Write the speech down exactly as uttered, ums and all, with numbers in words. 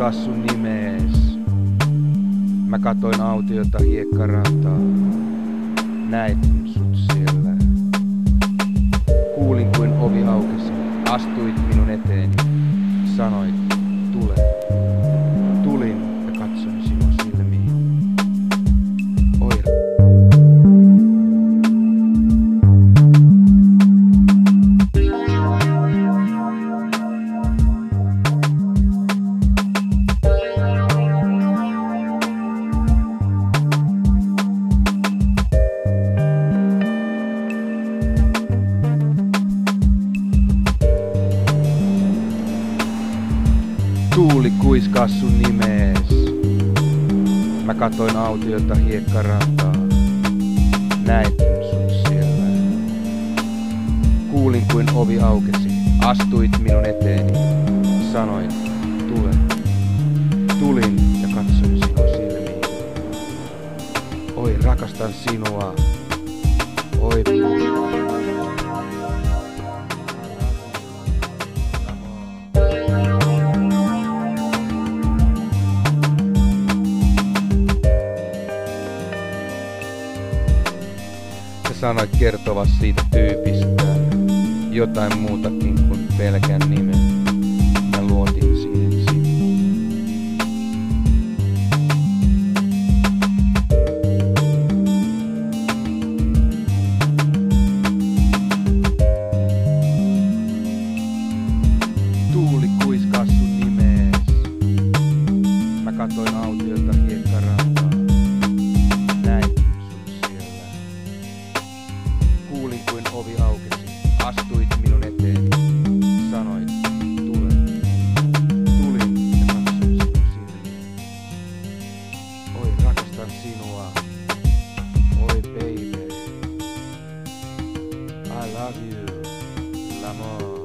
kuiskas sun nimees. Mä katoin autiota hiekkarataa. Näit sut siellä. Kuulin kuin ovi aukesi. Astuit minun eteeni. Sanoit, tule. Tulin ja katsoin sinua silmiin. Oi. Tuuli kuiskas sun nimees. Mä katoin autiota hiekkarataa. Näit sut siellä. Kuulin kuin ovi aukesi. Astuit minun eteeni. Sanoit, tule. Tulin ja katsoin sinua silmiin. Oi, rakastan sinua. Oi. Sanoit kertova siitä tyypistä jotain muutakin kuin pelkän nimen. Mä luotin siihen sinne. Tuuli kuiskas sun nimees. Mä katoin autiota hiekkarataa. Näin. Kuulin kuin ovi aukesi. Astuit minun eteeni. Sanoit, tule. Tulin ja katsoin sinua silmiin. Oi, rakastan sinua. Oi, baby. I love you. L'amour.